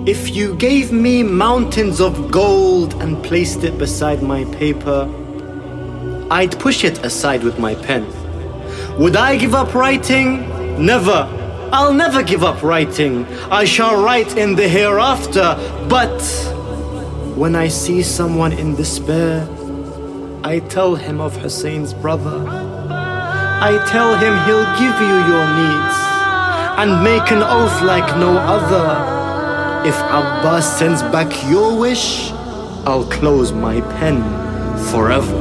If you gave me mountains of gold and placed it beside my paper, I'd push it aside with my pen. Would I give up writing? Never. I'll never give up writing. I shall write in the hereafter. But when I see someone in despair, I tell him of Hussein's brother. I tell him he'll give you your needs and make an oath like no other. If Abbas sends back your wish, I'll close my pen forever.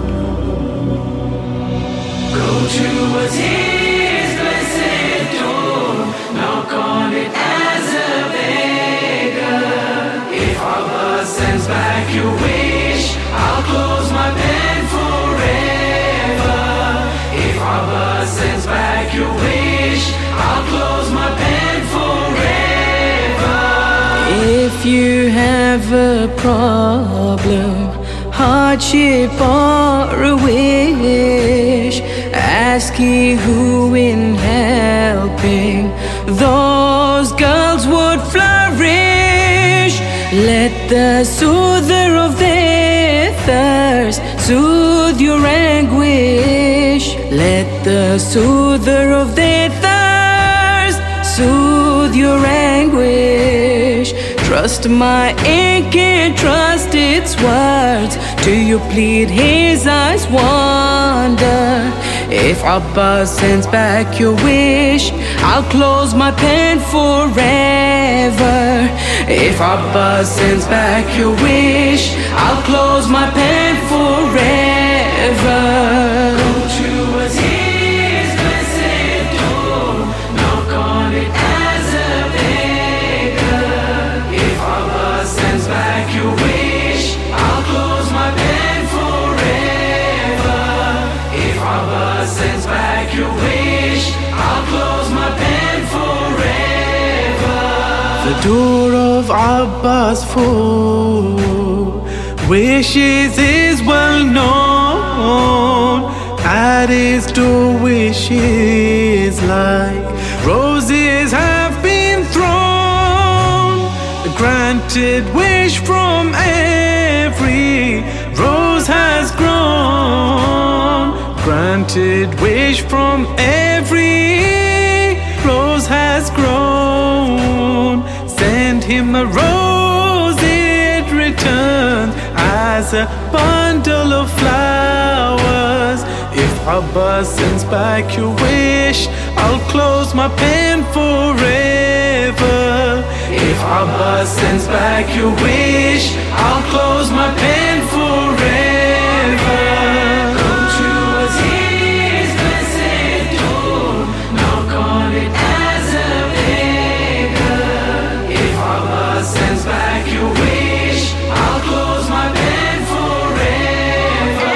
Go towards his blessed door, knock on it as a beggar. If Abbas sends back your wish, I'll close my pen forever. If Abbas sends back your wish, I'll close my pen forever. If you have a problem, hardship or a wish, ask ye who in helping those girls would flourish. Let the soother of their thirst soothe your anguish. Let the soother of their thirst soothe your anguish. Trust my ink and trust its words. Do you plead his eyes wonder? If Abbas sends back your wish, I'll close my pen forever. If Abbas sends back your wish, I'll close my pen forever. Go towards his blessed door, knock on it as a beggar. If Abbas sends back your wish, I'll close my pen forever. If Abbas sends back your wish, I'll close my pen forever. The door of Abbas for wishes is well known. At his door wishes like roses have been thrown. A granted wish from every rose has grown. Granted wish from every rose has grown. Send him a rose, it returns as a bundle of flowers. If Abbas sends back your wish, I'll close my pen forever. If Abbas sends back your wish, I'll close my pen forever. Go towards his blessed door, knock on it as a beggar. If Abbas sends back your wish, I'll close my pen forever.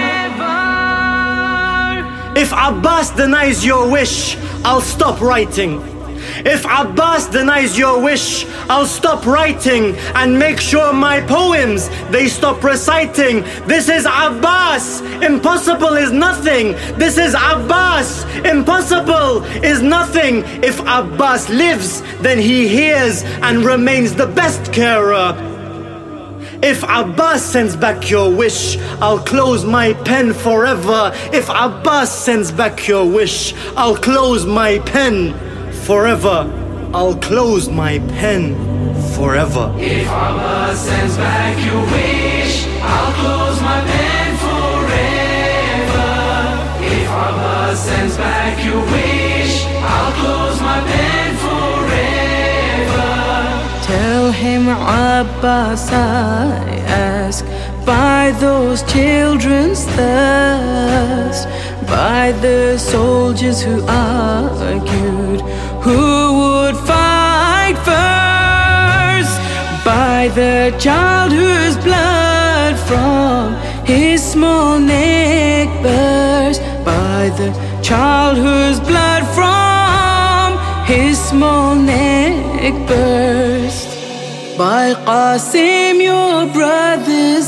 If Abbas denies your wish, I'll stop writing. If Abbas denies your wish, I'll stop writing and make sure my poems, they stop reciting. This is Abbas, impossible is nothing. This is Abbas, impossible is nothing. If Abbas lives, then he hears and remains the best carer. If Abbas sends back your wish, I'll close my pen forever. If Abbas sends back your wish, I'll close my pen forever. I'll close my pen forever. If Abbas sends back your wish, I'll close my pen forever. If Abbas sends back your wish, I'll close my pen forever. Tell him Abbas I ask, by those children's thirst, by the soldiers who argued who would fight first, by the child whose blood from his small neck burst, by the child whose blood from his small neck burst, by Qasim your brother's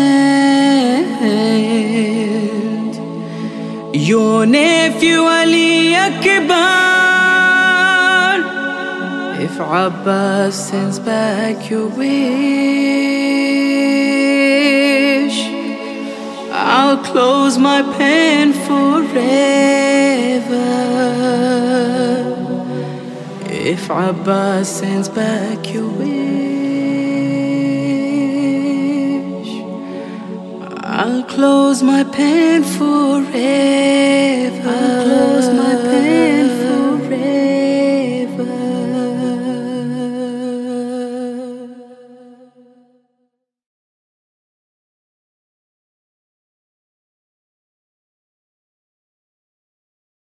hand, your nephew Ali Akbar. If Abbas sends back your wish, I'll close my pen forever. If Abbas sends back your wish, I'll close my pen forever. I'll close my pen